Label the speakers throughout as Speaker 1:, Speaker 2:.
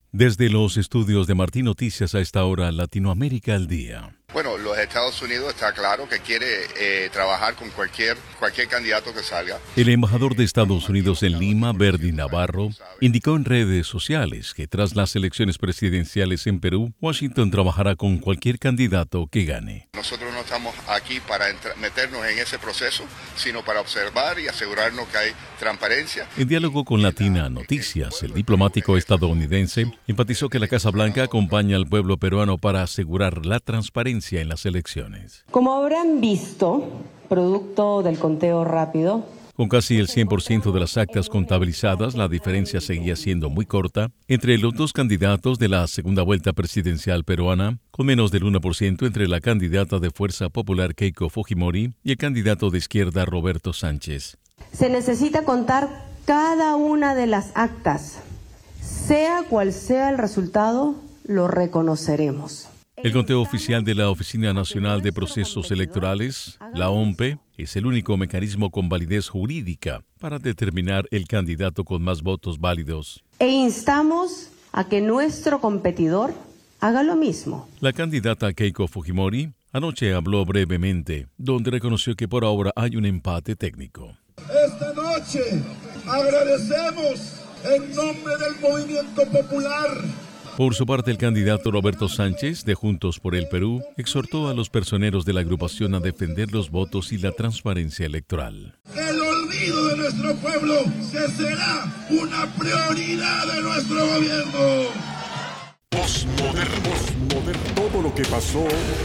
Speaker 1: Desde los estudios de Martín Noticias a esta hora, Latinoamérica al día.
Speaker 2: Bueno, los Estados Unidos está claro que quiere trabajar con cualquier candidato que salga.
Speaker 1: El embajador de Estados Unidos en Lima, Verdi Navarro, indicó en redes sociales que tras las elecciones presidenciales en Perú, Washington trabajará con cualquier candidato que gane.
Speaker 2: Nosotros no estamos aquí para meternos en ese proceso, sino para observar y asegurarnos que hay transparencia.
Speaker 1: En diálogo con Latina Noticias, el diplomático estadounidense enfatizó que la Casa Blanca acompaña al pueblo peruano para asegurar la transparencia en las elecciones.
Speaker 3: Como habrán visto, producto del conteo rápido,
Speaker 1: con casi el 100% de las actas contabilizadas, la diferencia seguía siendo muy corta entre los dos candidatos de la segunda vuelta presidencial peruana, con menos del 1% entre la candidata de Fuerza Popular Keiko Fujimori y el candidato de izquierda Roberto Sánchez.
Speaker 3: Se necesita contar cada una de las actas. Sea cual sea el resultado, lo reconoceremos.
Speaker 1: El conteo oficial de la Oficina Nacional de Procesos Electorales, la OMPE, es el único mecanismo con validez jurídica para determinar el candidato con más votos válidos.
Speaker 3: E instamos a que nuestro competidor haga lo mismo.
Speaker 1: La candidata Keiko Fujimori anoche habló brevemente, donde reconoció que por ahora hay un empate técnico.
Speaker 4: Esta noche agradecemos en nombre del Movimiento Popular.
Speaker 1: Por su parte, el candidato Roberto Sánchez, de Juntos por el Perú, exhortó a los personeros de la agrupación a defender los votos y la transparencia electoral.
Speaker 4: El olvido de nuestro pueblo será una prioridad de nuestro gobierno.
Speaker 5: Postmoderno. Todo lo que pasó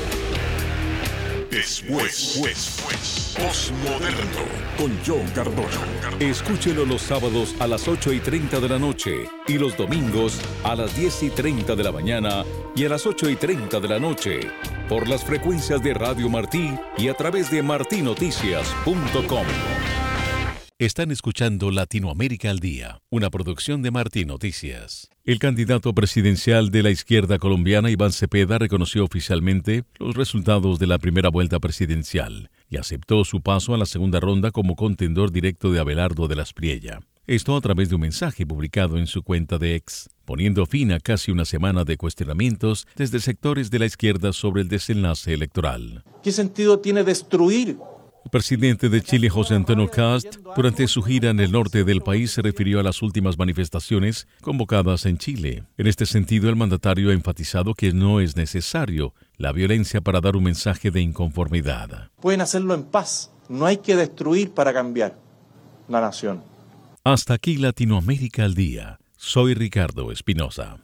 Speaker 5: después. Postmoderno con John Cardona.
Speaker 6: Escúchelo los sábados a las 8:30 de la noche y los domingos a las 10:30 de la mañana y a las 8:30 de la noche por las frecuencias de Radio Martí y a través de martinoticias.com.
Speaker 1: Están escuchando Latinoamérica al Día, una producción de Martín Noticias. El candidato presidencial de la izquierda colombiana, Iván Cepeda, reconoció oficialmente los resultados de la primera vuelta presidencial y aceptó su paso a la segunda ronda como contendor directo de Abelardo de la Espriella. Esto a través de un mensaje publicado en su cuenta de X, poniendo fin a casi una semana de cuestionamientos desde sectores de la izquierda sobre el desenlace electoral.
Speaker 7: ¿Qué sentido tiene destruir?
Speaker 1: El presidente de Chile, José Antonio Kast, durante su gira en el norte del país se refirió a las últimas manifestaciones convocadas en Chile. En este sentido, el mandatario ha enfatizado que no es necesario la violencia para dar un mensaje de inconformidad.
Speaker 7: Pueden hacerlo en paz, no hay que destruir para cambiar la nación.
Speaker 1: Hasta aquí Latinoamérica al Día. Soy Ricardo Espinosa.